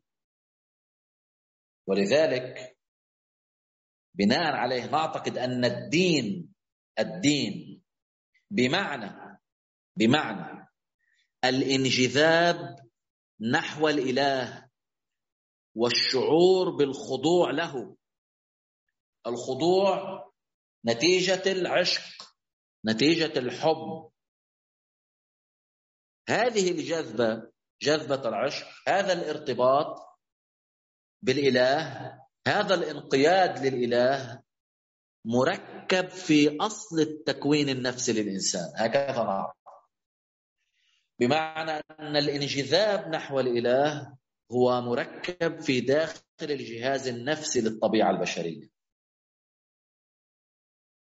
ولذلك بناء عليه نعتقد أن الدين الدين بمعنى بمعنى الانجذاب نحو الإله والشعور بالخضوع له، الخضوع نتيجة العشق، نتيجة الحب، هذه الجذبة، جذبة العشق، هذا الارتباط بالإله، هذا الانقياد للإله مركب في أصل التكوين النفسي للإنسان، هكذا نعرف. بمعنى أن الانجذاب نحو الإله هو مركب في داخل الجهاز النفسي للطبيعة البشرية.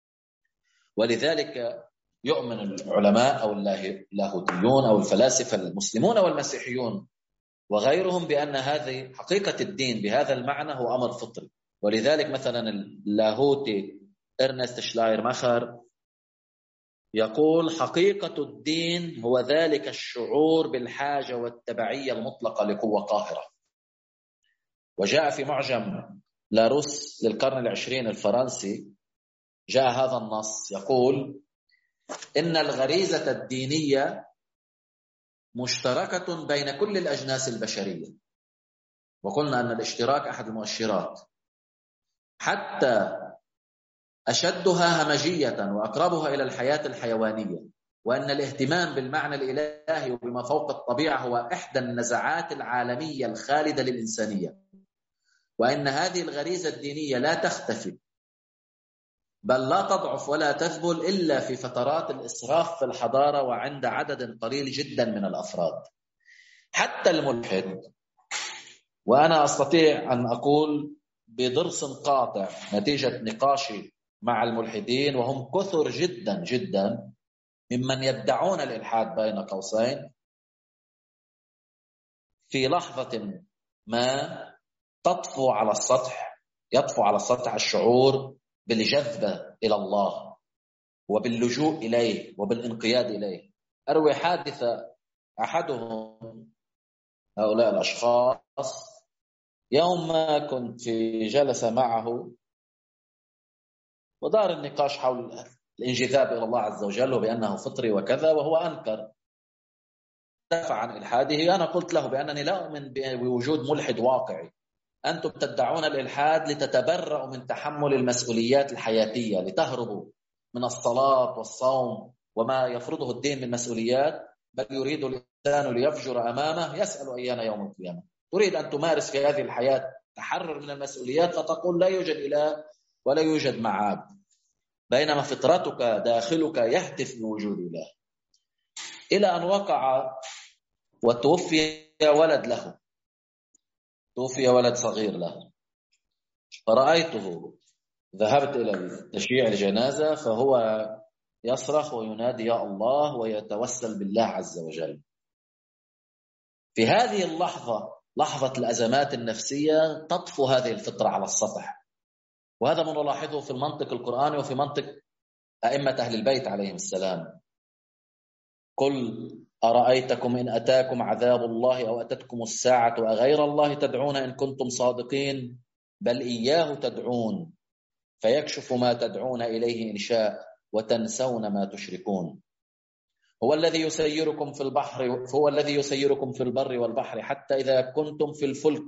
ولذلك يؤمن العلماء أو اللاهوتيون أو الفلاسفة المسلمون والمسيحيون وغيرهم بأن هذه حقيقة الدين بهذا المعنى هو أمر فطري. ولذلك مثلا اللاهوتي إرنست شلايرماخر يقول حقيقة الدين هو ذلك الشعور بالحاجة والتبعية المطلقة لقوة قاهرة. وجاء في معجم لاروس للقرن العشرين الفرنسي جاء هذا النص يقول إن الغريزة الدينية مشتركة بين كل الأجناس البشرية، وقلنا أن الاشتراك أحد المؤشرات، حتى أشدها همجية وأقربها إلى الحياة الحيوانية، وأن الاهتمام بالمعنى الإلهي وبما فوق الطبيعة هو إحدى النزعات العالمية الخالدة للإنسانية، وأن هذه الغريزة الدينية لا تختفي بل لا تضعف ولا تذبل إلا في فترات الإسراف في الحضارة وعند عدد قليل جدا من الأفراد. حتى الملحد، وأنا أستطيع أن أقول بضرس قاطع نتيجة نقاشي مع الملحدين وهم كثر جدا جدا ممن يدعون الإلحاد بين قوسين، في لحظة ما تطفو على السطح يطفو على السطح الشعور بالجذبة إلى الله وباللجوء إليه وبالانقياد إليه. أروي حادثة أحدهم هؤلاء الأشخاص يوم ما كنت في جلسة معه ودار النقاش حول الانجذاب إلى الله عز وجل وبأنه فطري وكذا، وهو أنكر دافع عن إلحاده. أنا قلت له بأنني لا أؤمن بوجود ملحد واقعي، أنتم تدعون الإلحاد لتتبرأوا من تحمل المسؤوليات الحياتية، لتهربوا من الصلاة والصوم وما يفرضه الدين من مسؤوليات، بل يريد الإنسان ليفجر أمامه يسأل أيان يوم القيامة. تريد أن تمارس في هذه الحياة تحرر من المسؤوليات فتقول لا يوجد إله ولا يوجد معاد، بينما فطرتك داخلك يهتف بوجود الله. إلى أن وقع وتوفي ولد له، توفي ولد صغير له، فرأيته ذهبت إلى تشييع الجنازة فهو يصرخ وينادي يا الله ويتوسل بالله عز وجل. في هذه اللحظة، لحظة الأزمات النفسية، تطفو هذه الفطرة على السطح، وهذا ما نلاحظه في المنطق القرآني وفي منطق أئمة أهل البيت عليهم السلام. قل أرأيتكم إن أتاكم عذاب الله أو أتتكم الساعة أغير الله تدعون إن كنتم صادقين بل إياه تدعون فيكشف ما تدعون إليه إن شاء وتنسون ما تشركون. هو الذي يسيركم في البحر هو الذي يسيركم في البر والبحر حتى إذا كنتم في الفلك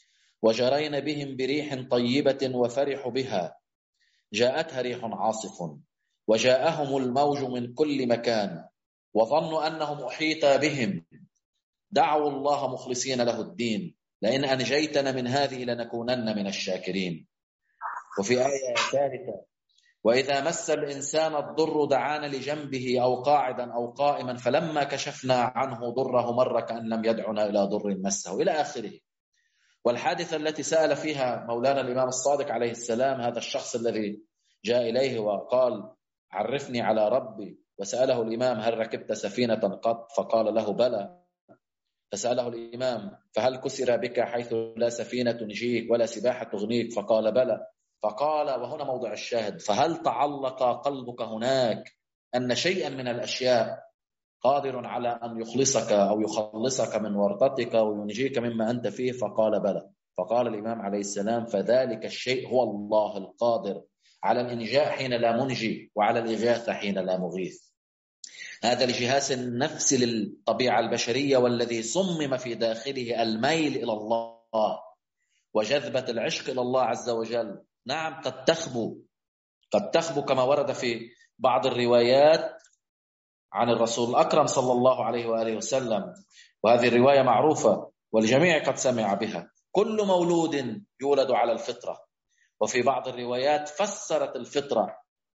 وجرين بهم بريح طيبة وفرحوا بها جاءتها ريح عاصف وجاءهم الموج من كل مكان وظنوا أنهم أحيط بهم دعوا الله مخلصين له الدين لئن أنجيتنا من هذه لنكونن من الشاكرين. وفي آية ثالثة وإذا مس الإنسان الضر دعانا لجنبه أو قاعدا أو قائما فلما كشفنا عنه ضره مر كأن لم يدعنا إلى ضر مسه إلى آخره. والحادثة التي سأل فيها مولانا الإمام الصادق عليه السلام هذا الشخص الذي جاء إليه وقال عرفني على ربي، وسأله الإمام هل ركبت سفينة قط؟ فقال له بلى. فسأله الإمام فهل كسر بك حيث لا سفينة تنجيك ولا سباحة تغنيك؟ فقال بلى. فقال وهنا موضع الشاهد فهل تعلق قلبك هناك أن شيئا من الأشياء قادر على أن يخلصك أو يخلصك من ورطتك وينجيك مما أنت فيه؟ فقال بلى. فقال الإمام عليه السلام فذلك الشيء هو الله القادر على الإنجاء حين لا منجي وعلى الإغاثة حين لا مغيث. هذا الجهاز النفسي للطبيعة البشرية والذي صمم في داخله الميل إلى الله وجذبة العشق إلى الله عز وجل. نعم قد تخبو قد تخبو كما ورد في بعض الروايات عن الرسول الأكرم صلى الله عليه وآله وسلم، وهذه الرواية معروفة والجميع قد سمع بها، كل مولود يولد على الفطرة. وفي بعض الروايات فسرت الفطرة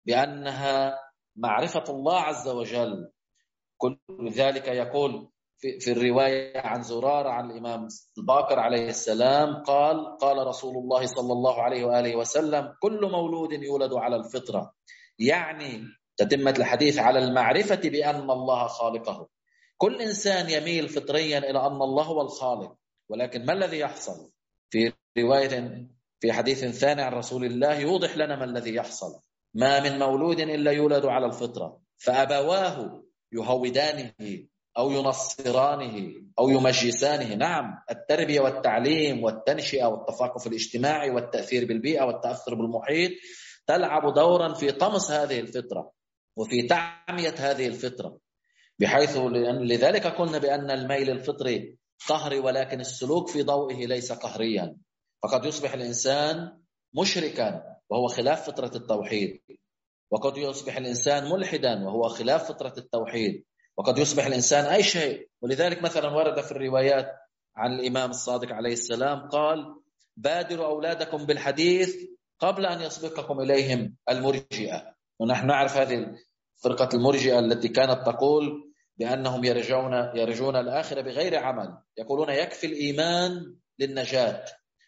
بأنها معرفة الله عز وجل. كل ذلك يقول في, في الرواية عن زرار عن الإمام الباقر عليه السلام قال قال رسول الله صلى الله عليه وآله وسلم كل مولود يولد على الفطرة، يعني تتمة الحديث على المعرفة بأن الله خالقه. كل إنسان يميل فطريا إلى أن الله هو الخالق، ولكن ما الذي يحصل؟ في رواية في حديث ثاني عن رسول الله يوضح لنا ما الذي يحصل: ما من مولود إلا يولد على الفطرة، فأبواه يهودانه أو ينصرانه أو يمجسانه. نعم، التربية والتعليم والتنشئة والتثقف الاجتماعي والتأثير بالبيئة والتأثر بالمحيط تلعب دورا في طمس هذه الفطرة وفي تعمية هذه الفطرة، بحيث لذلك قلنا بأن الميل الفطري قهري، ولكن السلوك في ضوئه ليس قهريا. فقد يصبح الإنسان مشركا وهو خلاف فطرة التوحيد، وقد يصبح الإنسان ملحدا وهو خلاف فطرة التوحيد، وقد يصبح الإنسان أي شيء. ولذلك مثلا ورد في الروايات عن الإمام الصادق عليه السلام قال: بادروا أولادكم بالحديث قبل أن يسبقكم إليهم المرجئة. ونحن نعرف هذه فرقة المرجئة التي كانت تقول بأنهم يرجون يرجون الآخرة بغير عمل، يقولون يكفي الإيمان للنجاة.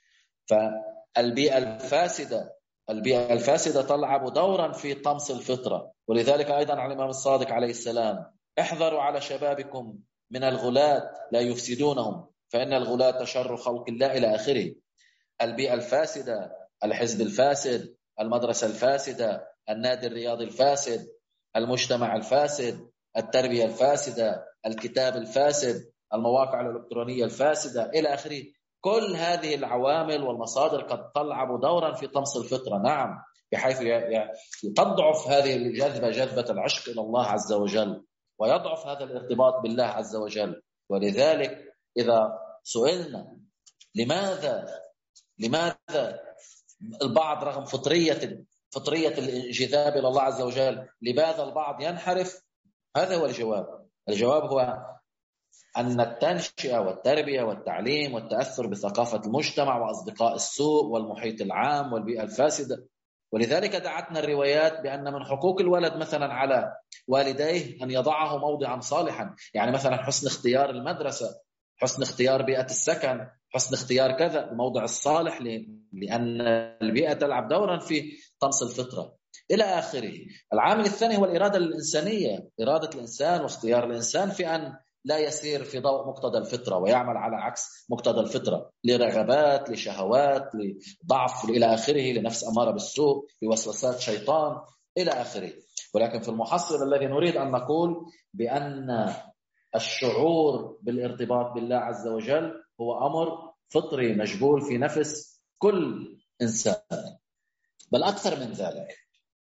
فالبيئة الفاسدة البيئة الفاسدة تلعب دورا في طمس الفطرة. ولذلك أيضا على الإمام الصادق عليه السلام: احذروا على شبابكم من الغلاة لا يفسدونهم، فإن الغلاة شر خلق الله، إلى آخره. البيئة الفاسدة، الحزب الفاسد، المدرسة الفاسدة، النادي الرياضي الفاسد، المجتمع الفاسد، التربية الفاسدة، الكتاب الفاسد، المواقع الإلكترونية الفاسدة، إلى آخره. كل هذه العوامل والمصادر قد تلعب دورا في طمس الفطرة. نعم، بحيث تضعف هذه الجذبة، جذبة العشق إلى الله عز وجل، ويضعف هذا الارتباط بالله عز وجل. ولذلك إذا سئلنا لماذا لماذا البعض رغم فطرية فطرية الانجذاب إلى الله عز وجل لماذا البعض ينحرف، هذا هو الجواب. الجواب هو أن التنشئة والتربية والتعليم والتأثر بثقافة المجتمع وأصدقاء السوء والمحيط العام والبيئة الفاسدة. ولذلك دعتنا الروايات بأن من حقوق الولد مثلا على والديه أن يضعه موضعا صالحا، يعني مثلا حسن اختيار المدرسة، حسن اختيار بيئة السكن، حسن اختيار كذا الموضع الصالح، لأن البيئة تلعب دورا في طمس الفطرة، إلى آخره. العامل الثاني هو الإرادة الإنسانية، إرادة الإنسان واختيار الإنسان في أن لا يسير في ضوء مقتضى الفطرة ويعمل على عكس مقتضى الفطرة، لرغبات، لشهوات، لضعف، إلى آخره، لنفس أمارة بالسوء، لوسوسات شيطان، إلى آخره. ولكن في المحصل الذي نريد أن نقول بأن الشعور بالارتباط بالله عز وجل هو أمر فطري مجبول في نفس كل إنسان، بل أكثر من ذلك.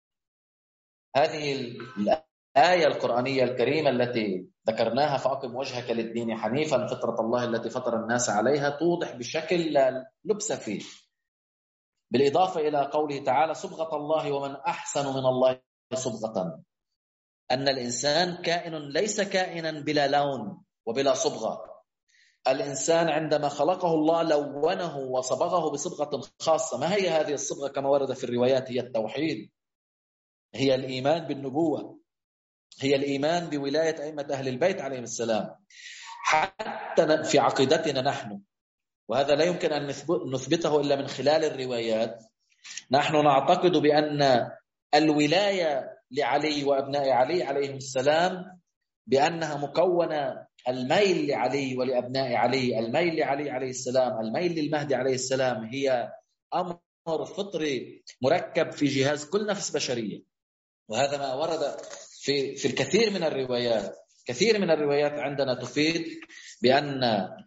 هذه الآية القرآنية الكريمة التي ذكرناها: فأقم وجهك للدين حنيفا فطرة الله التي فطر الناس عليها، توضح بشكل لا لبس فيه، بالإضافة إلى قوله تعالى: صبغة الله ومن أحسن من الله صبغة، أن الإنسان كائن ليس كائنا بلا لون وبلا صبغة. الإنسان عندما خلقه الله لونه وصبغه بصبغة خاصة. ما هي هذه الصبغة؟ كما ورد في الروايات: هي التوحيد، هي الإيمان بالنبوة، هي الإيمان بولاية أئمة أهل البيت عليهم السلام. حتى في عقيدتنا نحن، وهذا لا يمكن أن نثبته إلا من خلال الروايات، نحن نعتقد بأن الولاية لعلي وأبناء علي عليهم السلام بأنها مكونة: الميل لعلي ولأبناء علي، الميل لعلي عليه السلام، الميل للمهدي عليه السلام، هي أمر فطري مركب في جهاز كل نفس بشرية. وهذا ما ورد في في الكثير من الروايات. كثير من الروايات عندنا تفيد بأن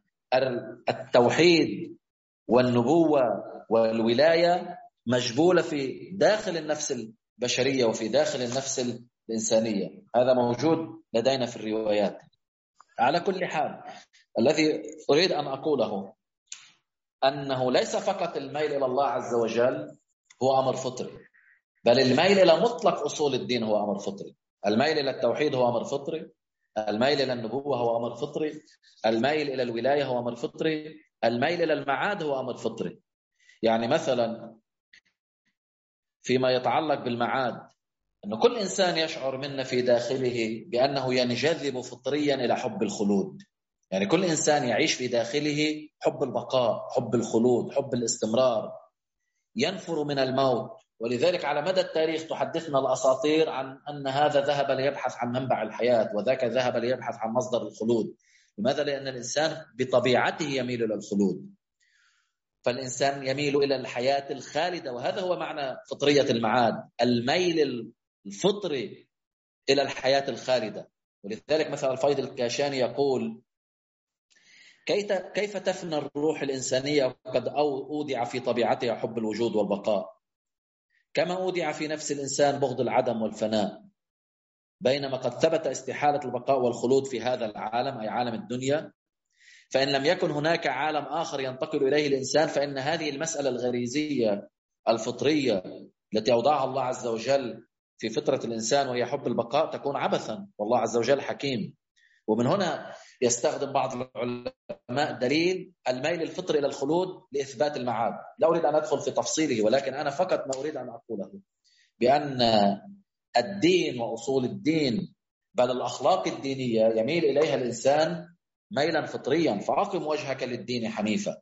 التوحيد والنبوة والولاية مجبولة في داخل النفس البشرية وفي داخل النفس الإنسانية. هذا موجود لدينا في الروايات. على كل حال، الذي أريد أن أقوله أنه ليس فقط الميل إلى الله عز وجل هو أمر فطري، بل الميل إلى مطلق أصول الدين هو أمر فطري. الميل إلى التوحيد هو أمر فطري، الميل إلى النبوة هو أمر فطري، الميل إلى الولاية هو أمر فطري، الميل إلى المعاد هو أمر فطري. يعني مثلا فيما يتعلق بالمعاد، أن كل إنسان يشعر منا في داخله بأنه ينجذب فطريا إلى حب الخلود. يعني كل إنسان يعيش في داخله حب البقاء، حب الخلود، حب الاستمرار، ينفر من الموت، ولذلك على مدى التاريخ تحدثنا الأساطير عن أن هذا ذهب ليبحث عن منبع الحياة وذاك ذهب ليبحث عن مصدر الخلود. لماذا؟ لأن الإنسان بطبيعته يميل إلى الخلود، فالإنسان يميل إلى الحياة الخالدة، وهذا هو معنى فطرية المعاد، الميل الفطري إلى الحياة الخالدة. ولذلك مثلا الفيض الكاشاني يقول: كيف تفنى الروح الإنسانية وقد أودع في طبيعتها حب الوجود والبقاء، كما أودع في نفس الإنسان بغض العدم والفناء، بينما قد ثبت استحالة البقاء والخلود في هذا العالم أي عالم الدنيا. فإن لم يكن هناك عالم آخر ينتقل إليه الإنسان، فإن هذه المسألة الغريزية الفطرية التي أوضعها الله عز وجل في فطرة الإنسان وهي حب البقاء تكون عبثا، والله عز وجل حكيم. ومن هنا يستخدم بعض العلماء دليل الميل الفطري إلى الخلود لإثبات المعاد. لا أريد أن أدخل في تفصيله، ولكن أنا فقط ما أريد أن أقوله بأن الدين وأصول الدين بل الأخلاق الدينية يميل إليها الإنسان ميلا فطريا. فأقم وجهك للدين حنيفا.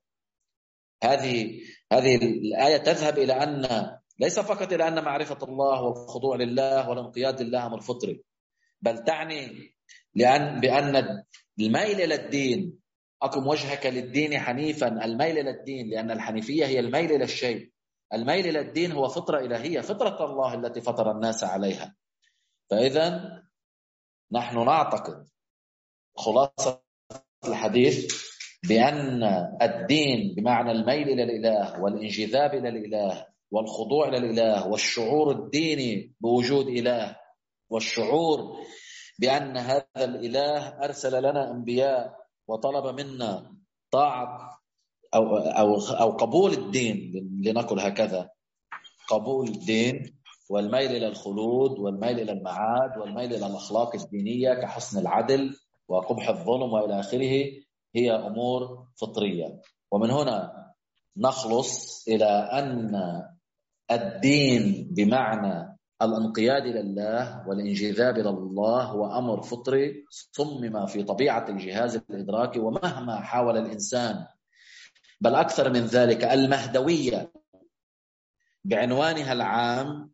هذه هذه الآية تذهب إلى أن ليس فقط إلى أن معرفة الله والخضوع لله والانقياد لله أمر فطري، بل تعني لأن بأن الميل إلى الدين، أقم وجهك للدين حنيفا، الميل إلى الدين، لأن الحنيفية هي الميل إلى الشيء. الميل إلى الدين هو فطرة إلهية، فطرة الله التي فطر الناس عليها. فإذا نحن نعتقد خلاصة الحديث بأن الدين بمعنى الميل إلى الإله والانجذاب إلى الإله والخضوع إلى الإله والشعور الديني بوجود إله والشعور بأن هذا الإله أرسل لنا أنبياء وطلب منا طاعة أو, أو, أو قبول الدين، لنقل هكذا، قبول الدين والميل إلى الخلود والميل إلى المعاد والميل إلى الأخلاق الدينية كحسن العدل وقبح الظلم وإلى آخره، هي أمور فطرية. ومن هنا نخلص إلى أن الدين بمعنى الانقياد إلى الله والانجذاب إلى الله هو أمر فطري صمم في طبيعة الجهاز الإدراكي. ومهما حاول الإنسان، بل أكثر من ذلك، المهدوية بعنوانها العام،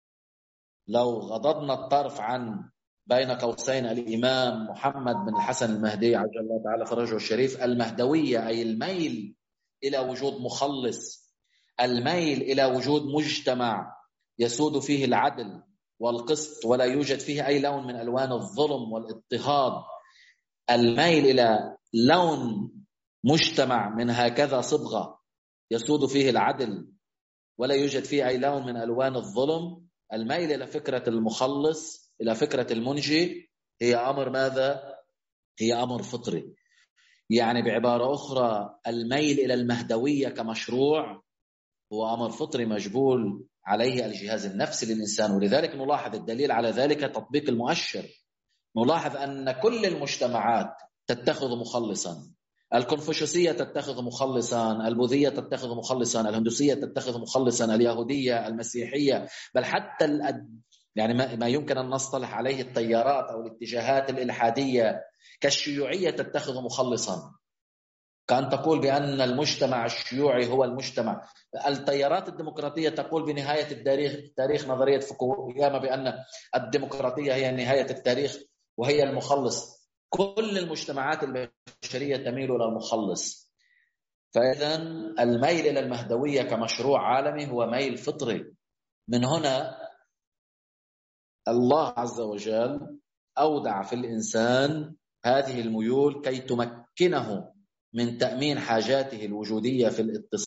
لو غضضنا الطرف عن بين قوسين الإمام محمد بن الحسن المهدي عجل الله تعالى فرجه الشريف، المهدوية أي الميل إلى وجود مخلص، الميل إلى وجود مجتمع يسود فيه العدل والقسط ولا يوجد فيه أي لون من ألوان الظلم والاضطهاد، الميل إلى لون مجتمع من هكذا صبغة يسود فيه العدل ولا يوجد فيه أي لون من ألوان الظلم، الميل إلى فكرة المخلص إلى فكرة المنجي، هي أمر ماذا؟ هي أمر فطري. يعني بعبارة أخرى، الميل إلى المهدوية كمشروع هو أمر فطري مجبول عليه الجهاز النفسي للإنسان. ولذلك نلاحظ الدليل على ذلك تطبيق المؤشر. نلاحظ أن كل المجتمعات تتخذ مخلصا، الكونفوشيوسية تتخذ مخلصا، البوذية تتخذ مخلصا، الهندوسية تتخذ مخلصا، اليهودية، المسيحية، بل حتى الأد... يعني ما يمكن أن نصطلح عليه التيارات أو الاتجاهات الإلحادية كالشيوعية تتخذ مخلصا، كأن تقول بأن المجتمع الشيوعي هو المجتمع. التيارات الديمقراطية تقول بنهاية التاريخ، تاريخ نظرية فوكوياما، بأن الديمقراطية هي نهاية التاريخ وهي المخلص. كل المجتمعات البشرية تميل إلى المخلص. فإذا الميل إلى المهدوية كمشروع عالمي هو ميل فطري. من هنا الله عز وجل أودع في الإنسان هذه الميول كي تمكنه من تأمين حاجاته الوجودية في الاتصال